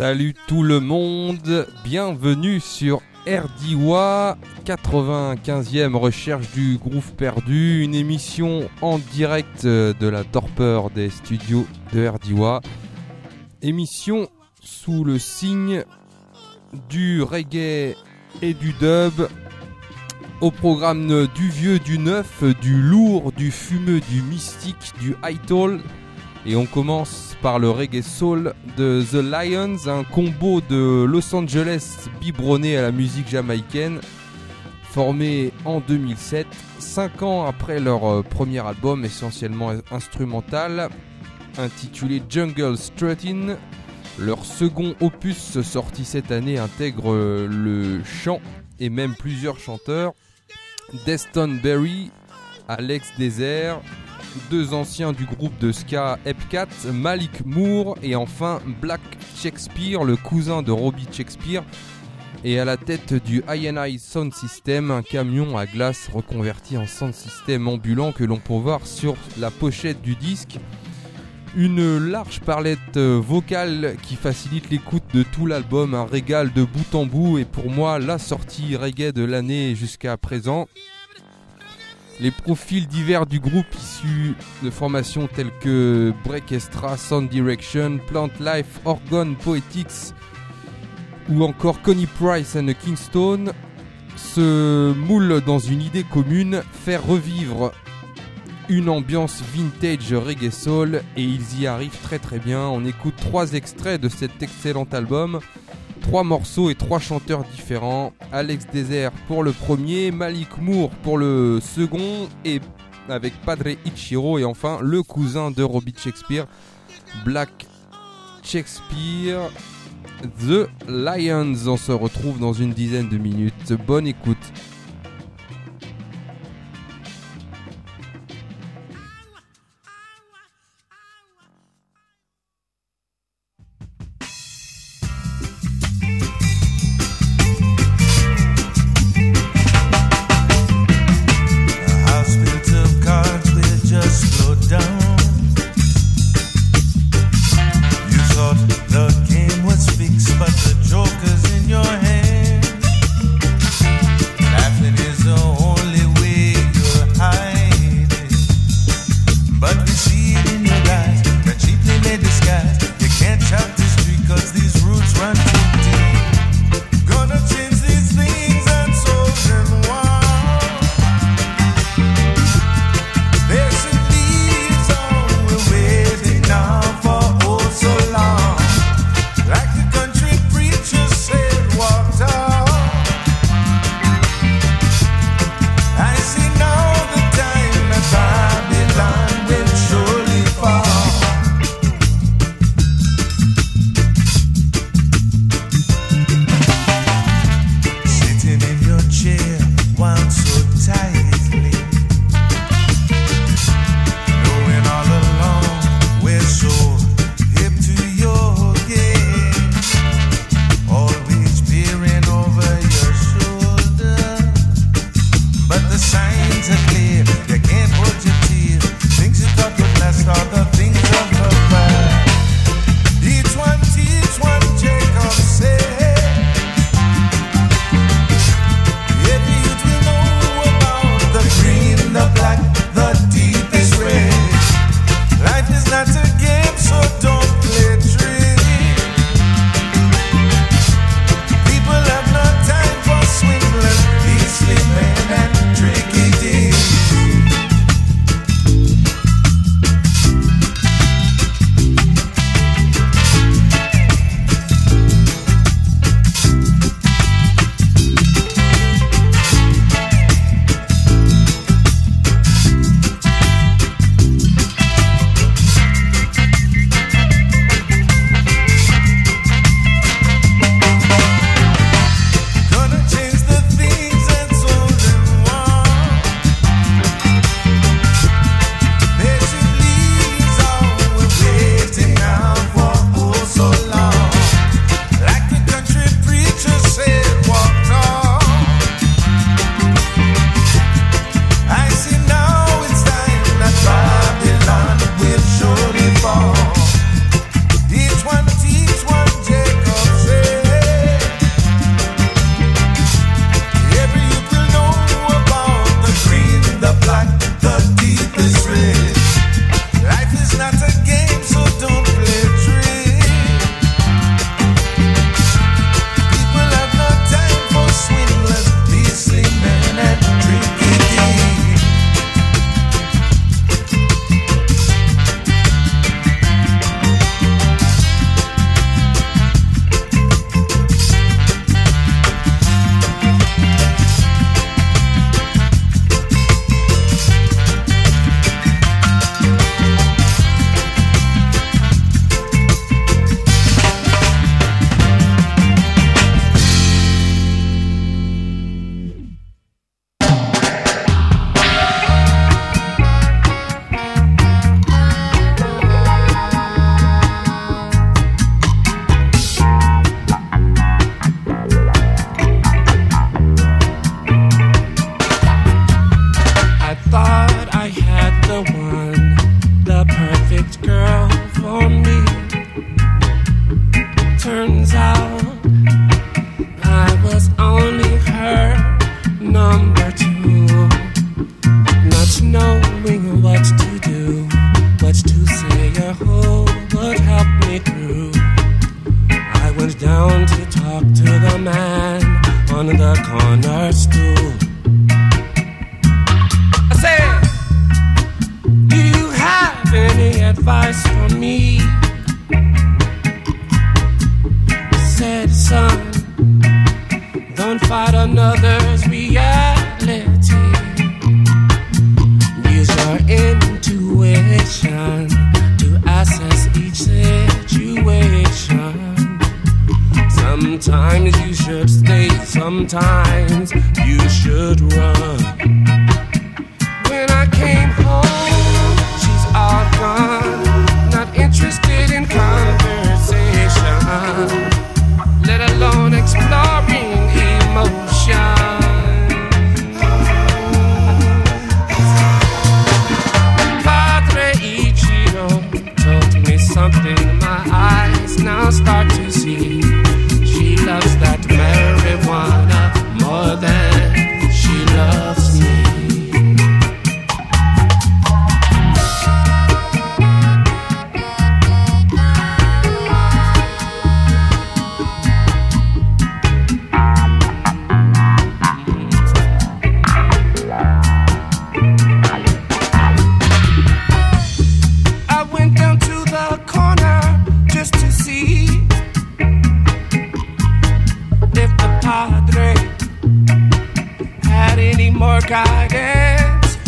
Salut tout le monde, bienvenue sur RDIWA, 95e recherche du groove perdu, une émission en direct de la torpeur des studios de RDIWA. Émission sous le signe du reggae et du dub, au programme du vieux, du neuf, du lourd, du fumeux, du mystique, du high-tall. Et on commence par le reggae soul de The Lions, un combo de Los Angeles biberonné à la musique jamaïcaine, formé en 2007, 5 ans après leur premier album essentiellement instrumental, intitulé Jungle Struttin'. Leur second opus sorti cette année intègre le chant et même plusieurs chanteurs, Deston Berry, Alex Desert, deux anciens du groupe de ska Epcat, Malik Moore et enfin Black Shakespeare, le cousin de Robbie Shakespeare, et à la tête du I&I Sound System, un camion à glace reconverti en sound system ambulant que l'on peut voir sur la pochette du disque. Une large palette vocale qui facilite l'écoute de tout l'album, un régal de bout en bout et pour moi la sortie reggae de l'année jusqu'à présent. Les profils divers du groupe issus de formations telles que Breakestra, Sound Direction, Plant Life, Orgone Poetics ou encore Connie Price and Kingston se moulent dans une idée commune, faire revivre une ambiance vintage reggae soul, et ils y arrivent très très bien. On écoute 3 extraits de cet excellent album, 3 morceaux et 3 chanteurs différents. Alex Desert pour le premier, Malik Moore pour le second, et avec Padre Ichiro, et enfin le cousin de Robbie Shakespeare, Black Shakespeare, The Lions. On se retrouve dans une dizaine de minutes. Bonne écoute. Fixed, but the joker's in your hand. That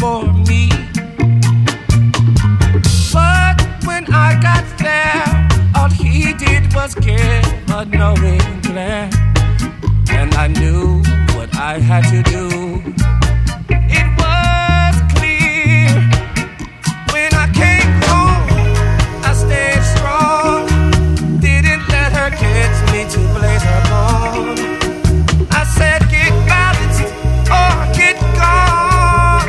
for me. But when I got there, all he did was give a knowing glare. And I knew what I had to do. It was clear. When I came home, I stayed strong. Didn't let her get me to blaze her gone. I said get balanced or get gone.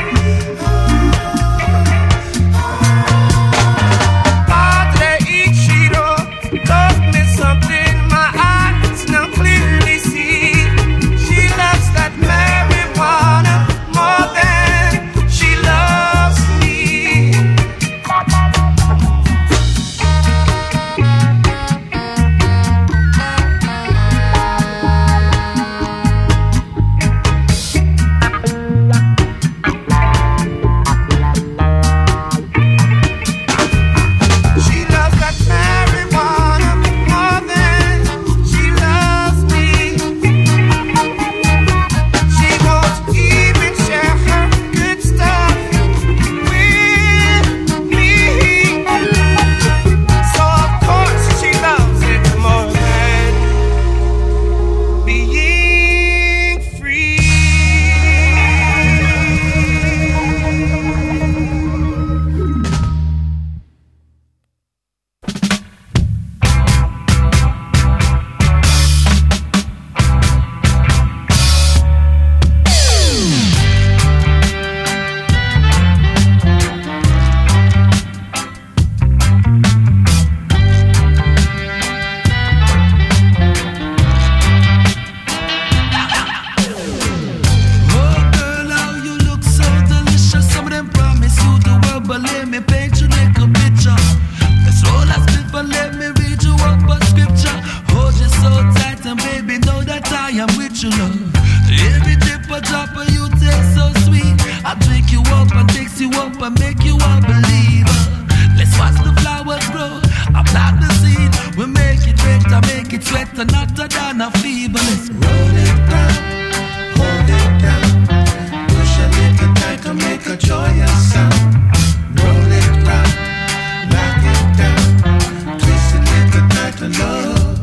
Padre Ichiro taught me something my eyes now clearly see. She loves that marijuana more than she loves me. She loves that marijuana more than she loves me. She won't even share her good stuff with me. So of course she loves it more than being free. Oh girl, how you look so delicious. Some of them promise you the world, but let me paint you like a picture. Let's roll a split and let me read you up a scripture. Hold you so tight and baby, know that I am with you, love. Every drip a drop of you taste so sweet. I drink you up and takes you up and make you a believer. Let's watch the flowers grow. I plant the seed. We make it better, make it sweater, not than a fever. Let's roll it down. Hold it down, push a little tighter, make a joyous sound. Roll it round, lock it down, twist it little tighter, love.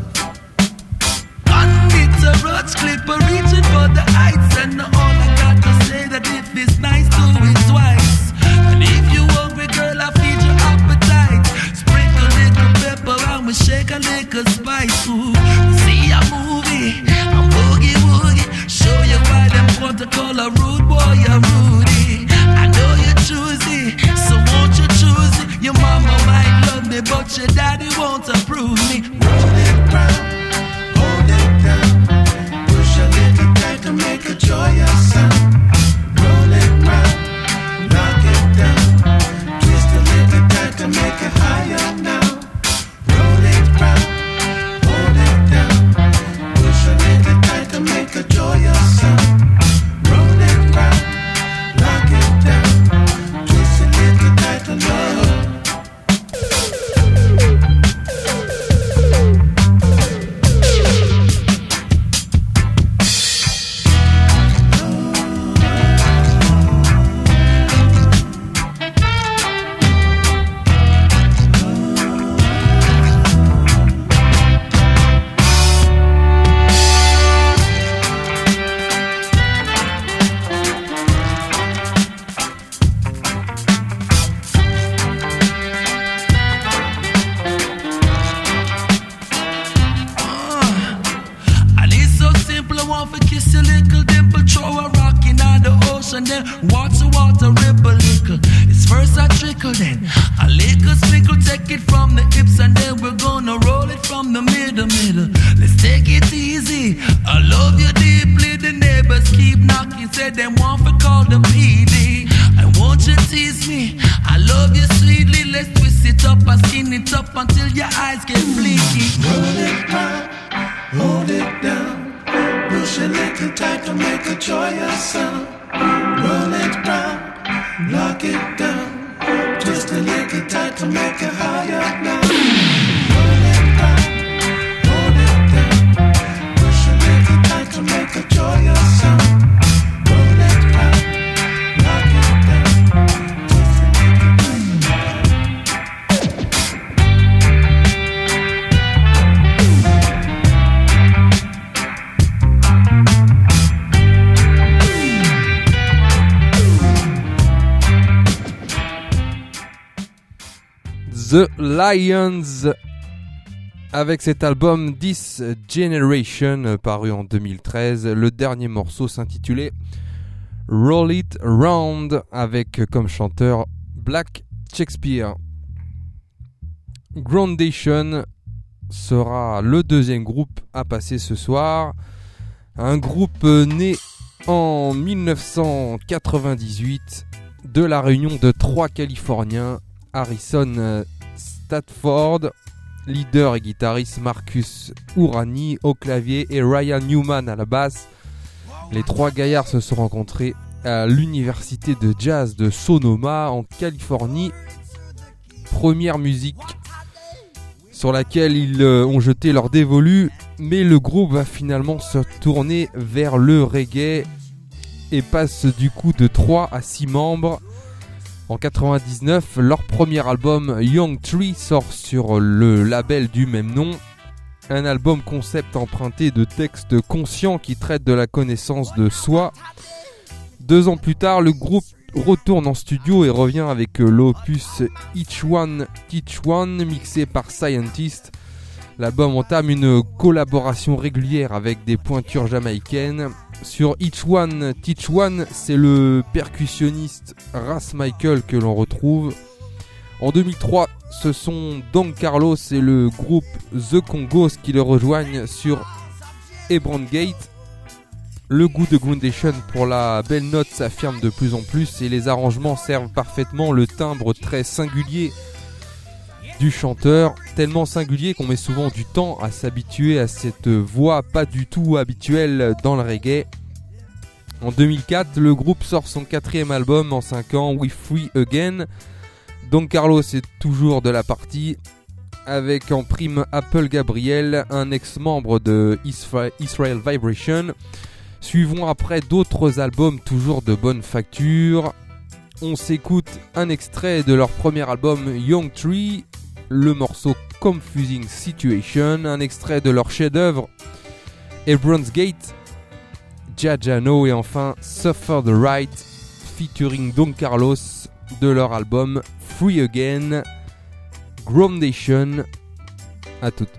Unbitter roach clipper, reaching for the heights, and all I got to say that if it's nice, do it twice. And if you hungry, girl, I feed your appetite. Sprinkle little pepper and we shake a little spice. Ooh, see a movie, I'm boogie woogie. Show you why them want to call a rude boy a Rudy. I know you're choosy, so won't you choose it? Your mama might love me, but your daddy won't approve me. Roll it round, hold it down, push a little tighter, make a joyous sound. Roll it round, knock it down, twist a little tighter, make it higher now. Roll it round, hold it down, push a little tighter, make a joyous sound. Roll it round, knock it down, twist a little tighter, love. And it's so simple, I want to kiss your little dimple, throw a rock in the ocean, then watch the water ripple little. It's first a trickle, then a little sprinkle, take it from the hips, and then we're gonna roll it from the middle. Let's take it easy, I love you deeply, the neighbors keep knocking, say them want to call the PD. I want you tease me, I love you sweetly, let's twist it up and skin it up until your eyes get blinky. Roll it round, hold it down, push a little tighter, make a joyous sound. Roll it round, lock it down, twist a little tighter, make it higher now. Roll it round, hold it down, push a little tighter, make a joyous sound. Roll it round, lock it down, The Lions avec cet album This Generation paru en 2013. Le dernier morceau s'intitulait Roll It Round avec comme chanteur Black Shakespeare. Groundation sera le deuxième groupe à passer ce soir. Un groupe né en 1998 de la réunion de trois Californiens, Harrison Stafford, leader et guitariste, Marcus Urani au clavier et Ryan Newman à la basse. Les trois gaillards se sont rencontrés à l'université de jazz de Sonoma en Californie. Première musique sur laquelle ils ont jeté leur dévolu, mais le groupe va finalement se tourner vers le reggae et passe du coup de 3 à 6 membres. En 99, leur premier album Young Tree sort sur le label du même nom. Un album concept emprunté de textes conscients qui traitent de la connaissance de soi. 2 ans plus tard, le groupe retourne en studio et revient avec l'opus Each One Teach One mixé par Scientist. L'album entame une collaboration régulière avec des pointures jamaïcaines. Sur Each One Teach One, c'est le percussionniste Ras Michael que l'on retrouve. En 2003, ce sont Don Carlos et le groupe The Congos qui le rejoignent sur Hebron Gate. Le goût de Groundation pour la belle note s'affirme de plus en plus et les arrangements servent parfaitement le timbre très singulier du chanteur, tellement singulier qu'on met souvent du temps à s'habituer à cette voix pas du tout habituelle dans le reggae. En 2004, le groupe sort son 4e album en 5 ans, We Free Again. Don Carlos est toujours de la partie, avec en prime Apple Gabriel, un ex-membre de Israel Vibration. Suivront après d'autres albums toujours de bonne facture. On s'écoute un extrait de leur premier album Young Tree, le morceau Confusing Situation, un extrait de leur chef-d'œuvre Hebron's Gate, Jajano et enfin Suffer the Right featuring Don Carlos de leur album Free Again. Groundation. À toutes.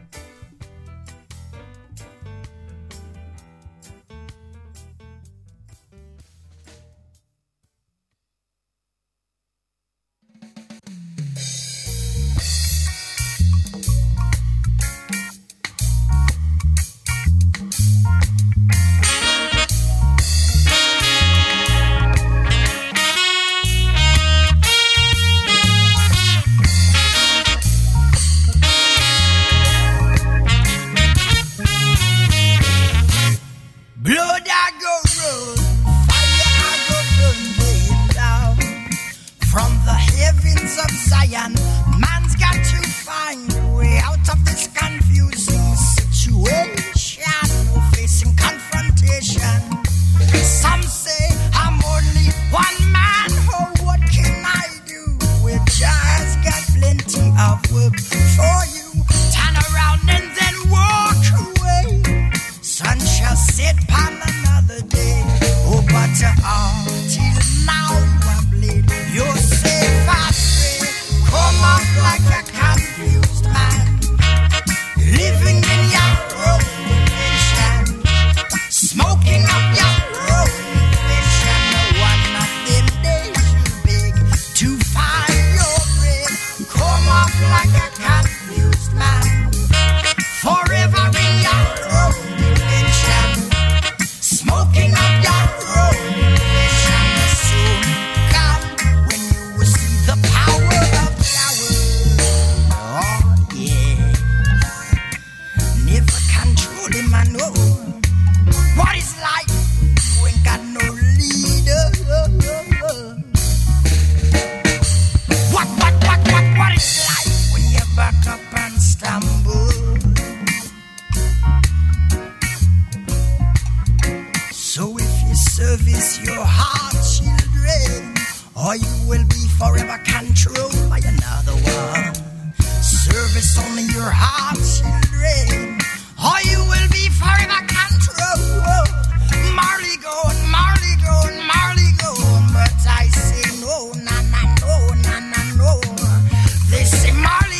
They say Marley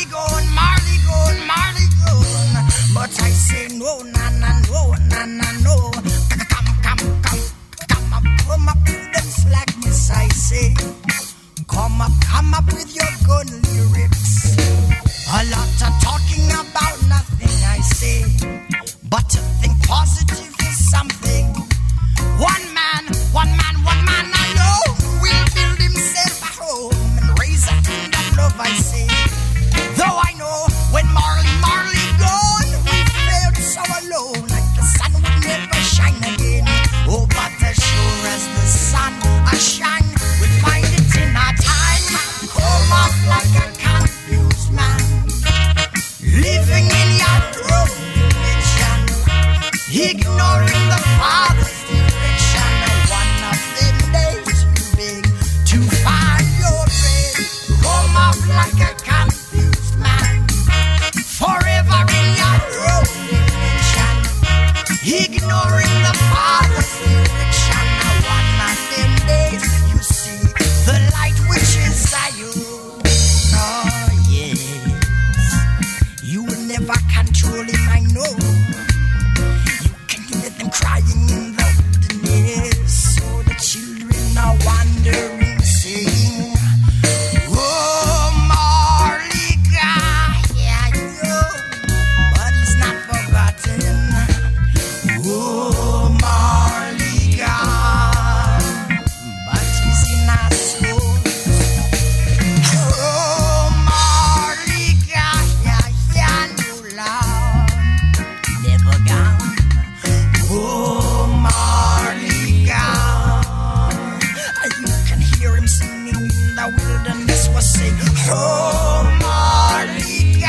say, oh, Marley,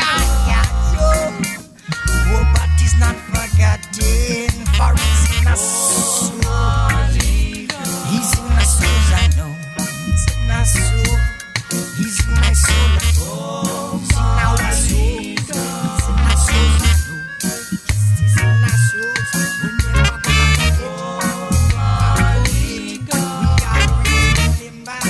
oh, but he's not forgotten, for he's in our soul. He's in our souls, I know. He's in our soul. He's in my soul. He's in our soul. He's in our souls, I know. He's in our souls. We're never gonna forget. We are raising him back.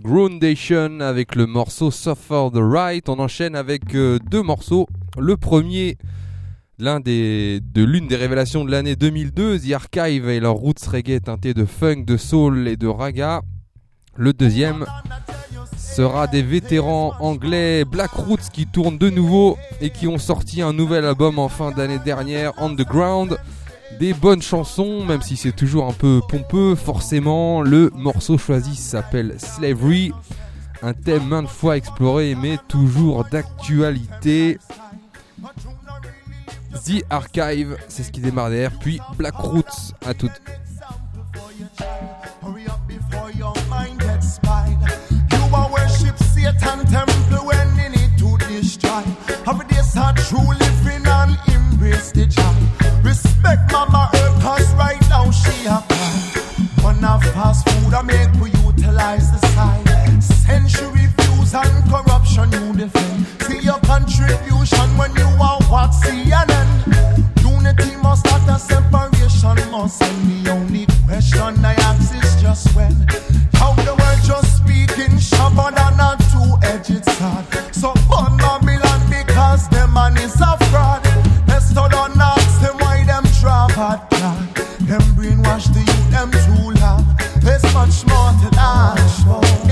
Groundation avec le morceau Suffer the Right. On enchaîne avec deux morceaux. Le premier, l'une des révélations de l'année 2002, The Archive et leur roots reggae teinté de funk, de soul et de raga. Le deuxième sera des vétérans anglais Black Roots qui tournent de nouveau et qui ont sorti un nouvel album en fin d'année dernière, Underground. Des bonnes chansons, même si c'est toujours un peu pompeux, forcément. Le morceau choisi s'appelle Slavery, un thème maintes fois exploré mais toujours d'actualité. The Archive, c'est ce qui démarre derrière, puis Black Roots, à toutes. Satan temple when in it to destroy. Every day start true living and embrace the job. Respect Mama Earth cause right now she a cry. One of fast food I make we utilize the side. Century views and corruption you defend. See your contribution when you are watch CNN. Unity must start a separation must end. The only question I ask is just when. How the world just speaking sharper than a two-edged sword. So burn Babylon because them man is a fraud. Let's start on ask them why them draw bad plan. Them brainwash the youth them too long. There's much more to ask.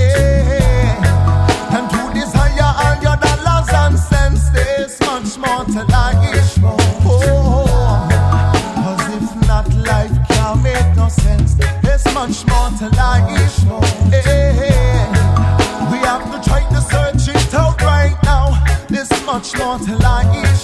And to desire all your dollars and cents, there's much more to life. Cause if not, life can't make no sense. There's much more to life. We have to try to search it out right now. There's much more to life.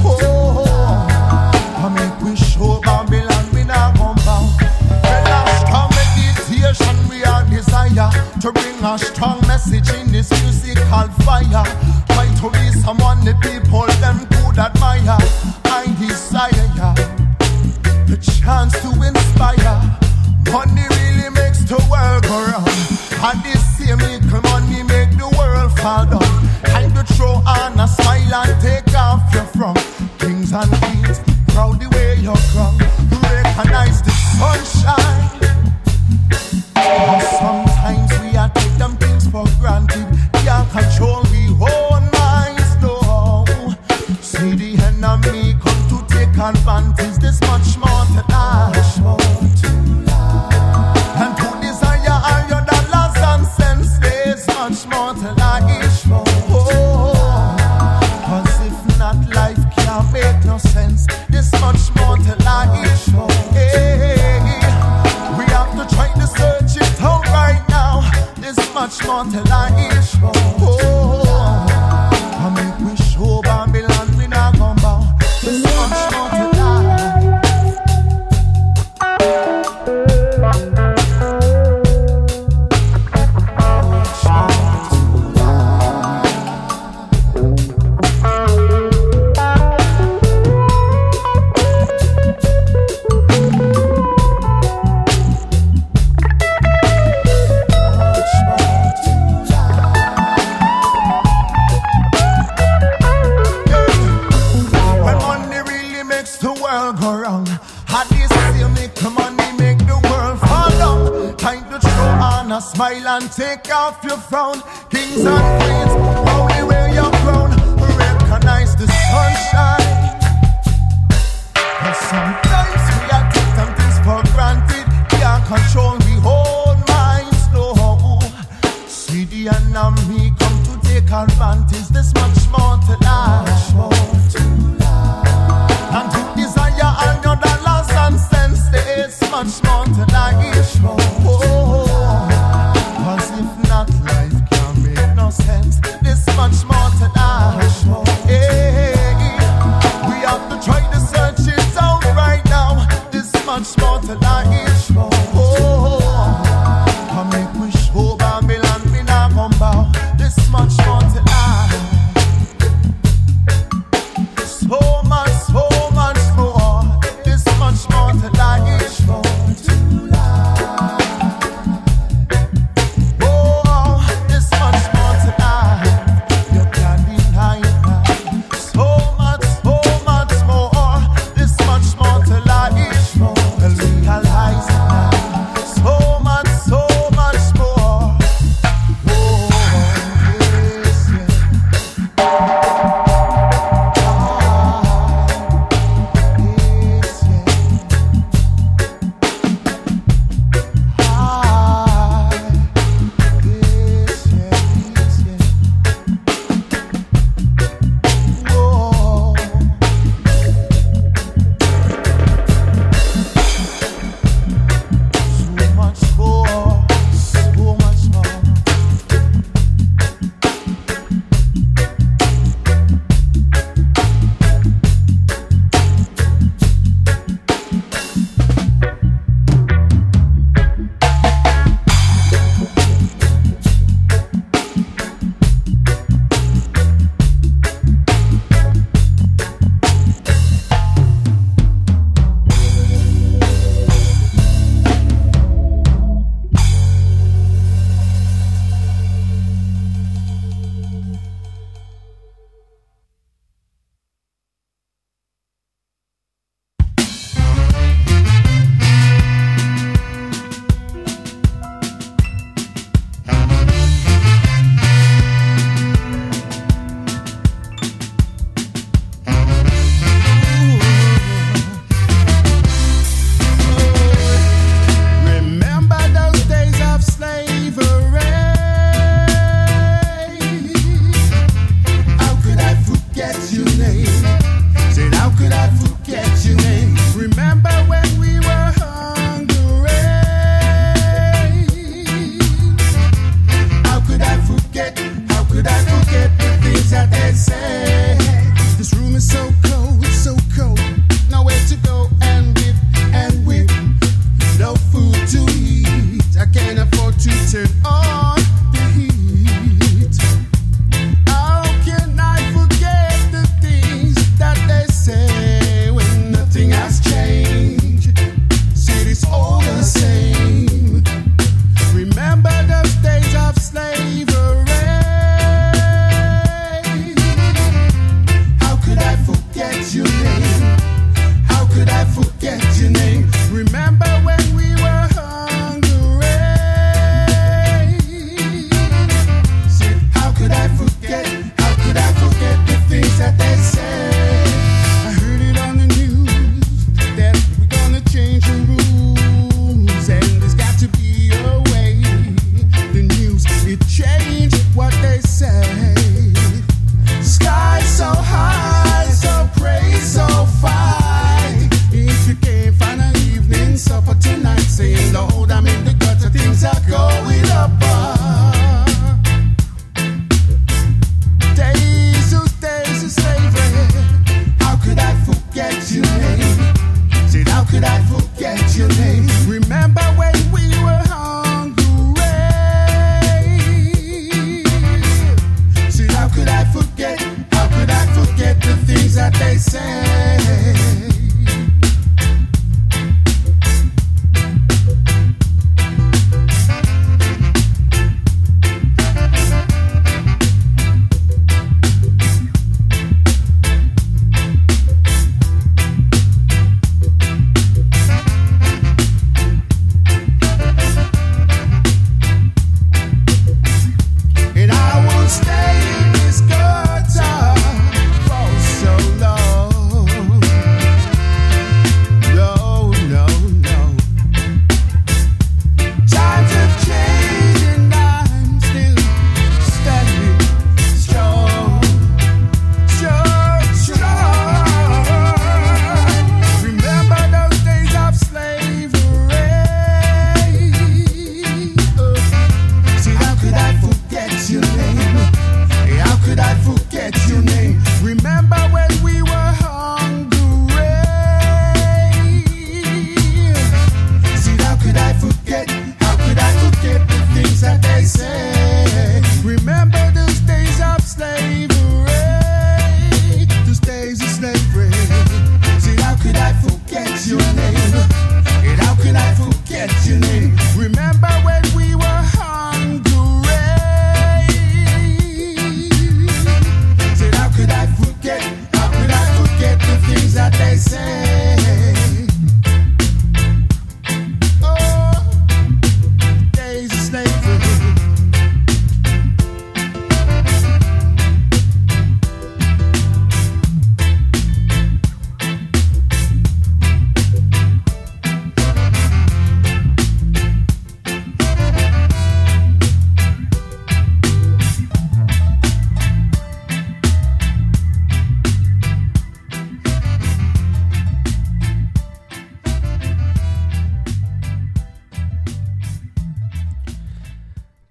I make we show Babylon we not gon' bow. Well, a strong meditation we are desire to bring a strong message in this musical fire. Try to be someone the people them could admire. I desire the chance to inspire. Money really makes the world go round. And this same little money make the world fall down. Time to throw on a smile and take off your frown. Kings and queens, proud the way you're crowned. Recognize the sunshine. And sometimes we are take them things for granted. Can't control we own minds, no. See the enemy come to take advantage. There's much more to ask. And to desire all your dollars and cents, there's much more to life. Cause if not, life can't make no sense. There's much more to life. We have to try to search it out right now. There's much more to life. I make we show Babylon we not gon' bow. There's much more to life. Smile and take off your frown. Kings and queens, only wear your crown. Recognize the sunshine. But sometimes we are take some things for granted. Can't control we whole minds, no. See the enemy come to take advantage. There's much more to life. And to desire all your dollars and cents, there's much more to life. Cause if not, life can't make no sense. There's much more to life. We have to try to search it out right now. There's much more to life. Come make we show Babylon we not gon' bow. There's much more to life.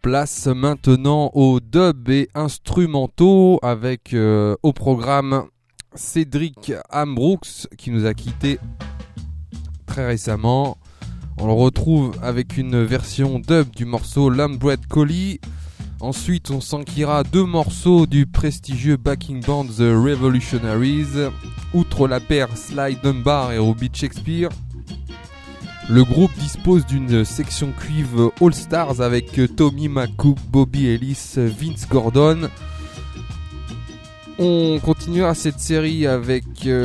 Place maintenant aux dubs et instrumentaux avec au programme Cédric Ambrooks qui nous a quittés très récemment. On le retrouve avec une version dub du morceau Lambred Collie. Ensuite, on s'enquillera 2 morceaux du prestigieux backing band The Revolutionaries. Outre la paire Sly Dunbar et Robbie Shakespeare, le groupe dispose d'une section cuivre All Stars avec Tommy McCook, Bobby Ellis, Vince Gordon. On continuera cette série avec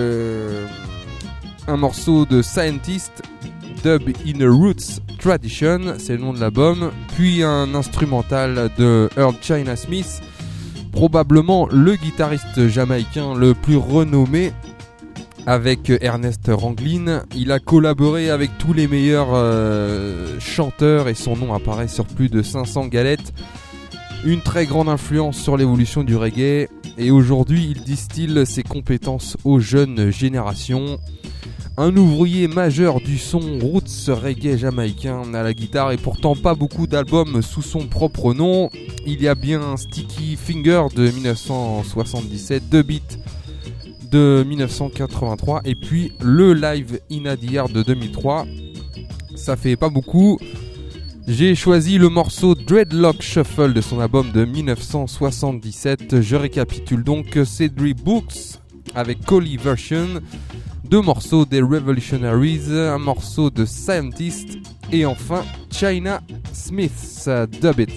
un morceau de Scientist, Dub in a Roots Tradition, c'est le nom de l'album, puis un instrumental de Earl China Smith, probablement le guitariste jamaïcain le plus renommé avec Ernest Ranglin. Il a collaboré avec tous les meilleurs chanteurs et son nom apparaît sur plus de 500 galettes. Une très grande influence sur l'évolution du reggae et aujourd'hui il distille ses compétences aux jeunes générations. Un ouvrier majeur du son roots reggae jamaïcain à la guitare et pourtant pas beaucoup d'albums sous son propre nom. Il y a bien Sticky Finger de 1977, The Beat de 1983 et puis le Live in Adir de 2003. Ça fait pas beaucoup. J'ai choisi le morceau Dreadlock Shuffle de son album de 1977. Je récapitule donc Cédric Books avec Collie Version, 2 morceaux des Revolutionaries, un morceau de Scientist et enfin China Smith, Dub It.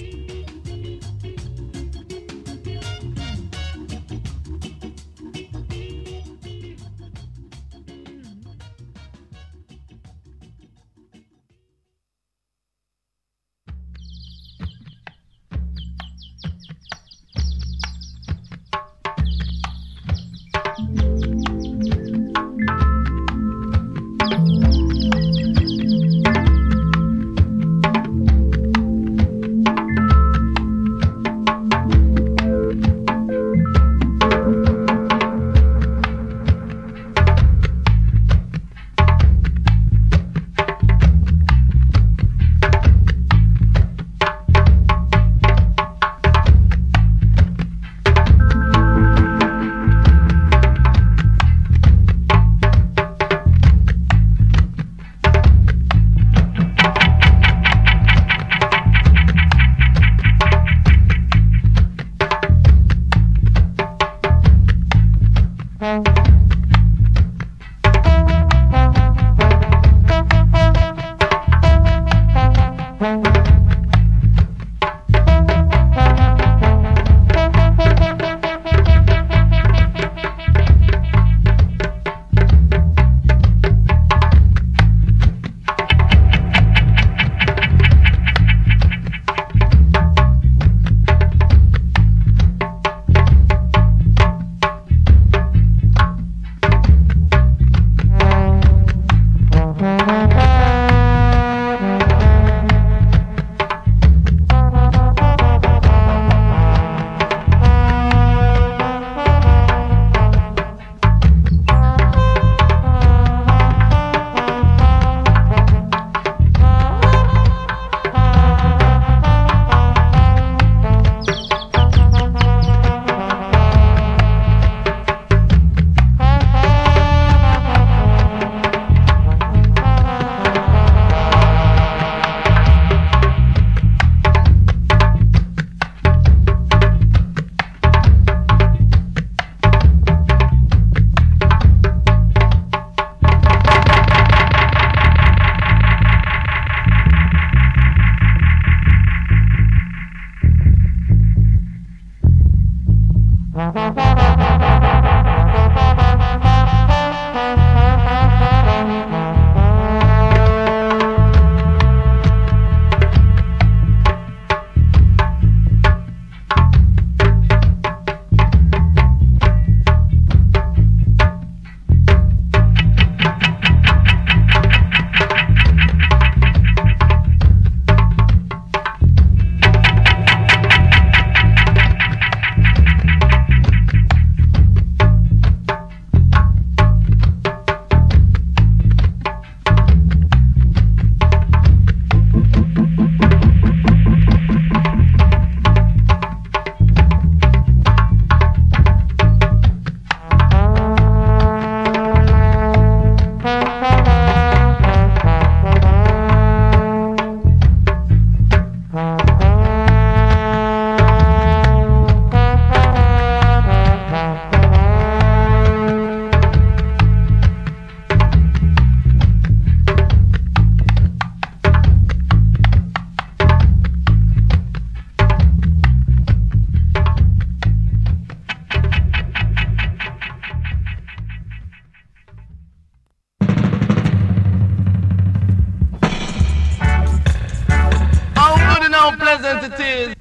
present it is.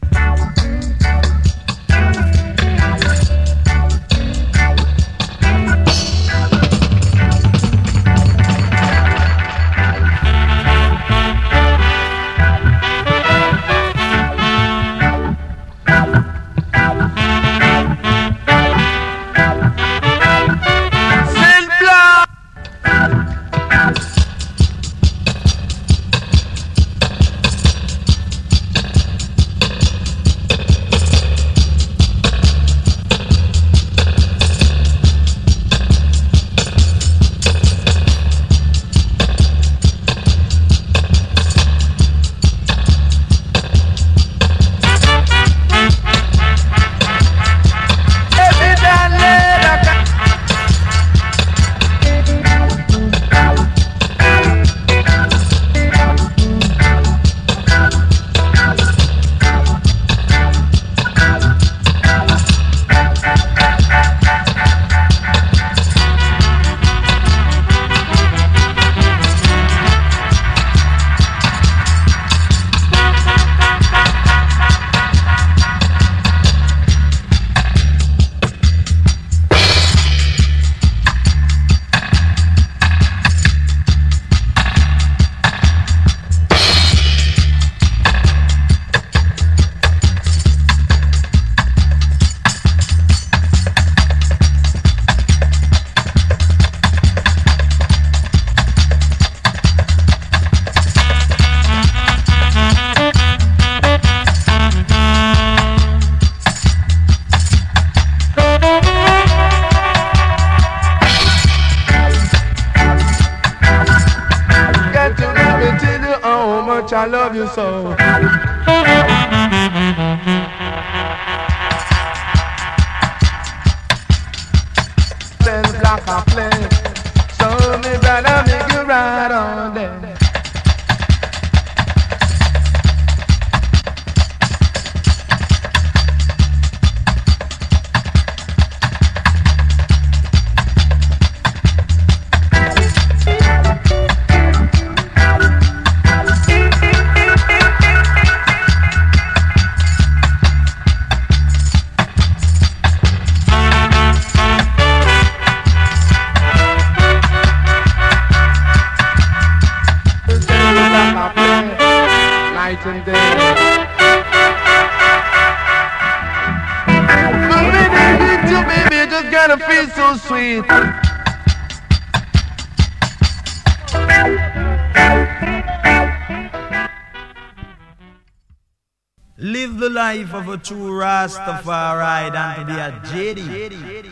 I love you so. Then block I play. Show me better, make you right on there. And day. Baby, just gotta feel so sweet. Live the life of a true Rastafari and to be a JD.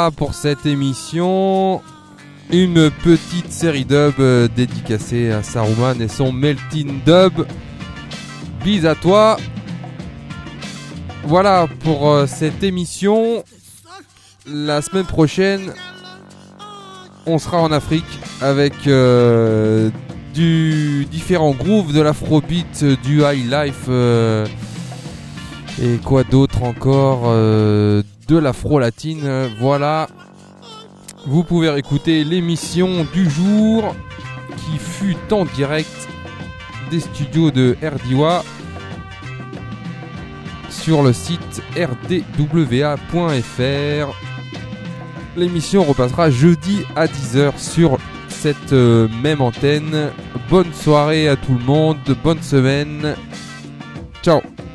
Voilà pour cette émission. Une petite série dub dédicacée à Saruman et son Melting Dub. Bis à toi. Voilà pour cette émission. La semaine prochaine, on sera en Afrique avec différents grooves de l'afrobeat, du high life et quoi d'autre encore, de l'afro-latine. Voilà. Vous pouvez écouter l'émission du jour qui fut en direct des studios de RDIWA sur le site rdwa.fr. L'émission repassera jeudi à 10h sur cette même antenne. Bonne soirée à tout le monde, bonne semaine. Ciao.